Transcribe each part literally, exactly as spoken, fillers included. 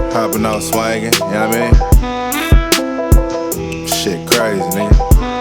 Hopping out swinging, you know what I mean? Shit crazy, nigga.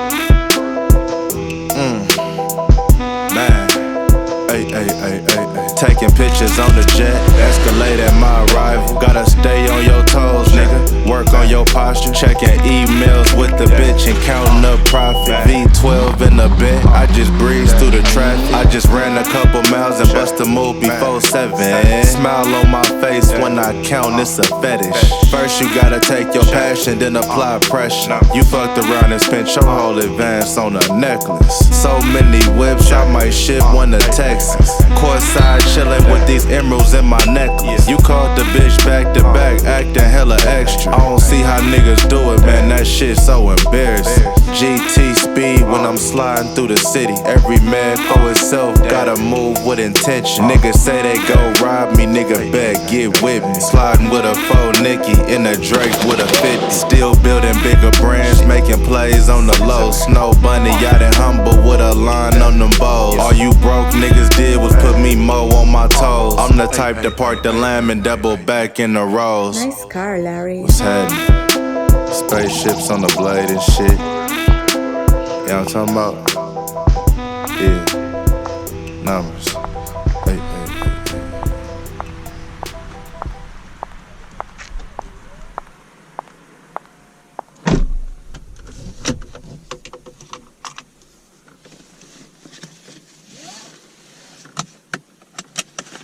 Mm. Man. Ay, ay, ay, ay, ay. Taking pictures on the jet, Escalade at my arrival. Gotta stay on your toes, nigga. Work on your posture. Checking emails with the bitch and counting up profit. V twelve in the bed, I just breezed through the traffic. I just ran a couple miles and bust a move before seven. Smile on my face when I count, it's a fetish. First you gotta take your passion, then apply pressure. You fucked around and spent your whole advance on a necklace. So many whips, I might ship one to Texas. Courtside chillin' with these emeralds in my necklace. You called the bitch back to back, acting hella extra. I don't see how niggas do it, man, that shit so embarrassing. G T speed when I'm sliding through the city. Every man for himself, gotta move with intention. Niggas say they gon' rob me, nigga bet get with me. Sliding with a faux Nicki, in a Drake with a fifty. Still building bigger brands, making plays on the low. Snow bunny, yacht and humble with a line on them bows. All you broke niggas did was put me mo on my toes. I'm the type to park the lamb and double back in the rows. Nice car, Larry. What's happening? Spaceships on the blade and shit. You know what I'm talking about? Yeah. Numbers.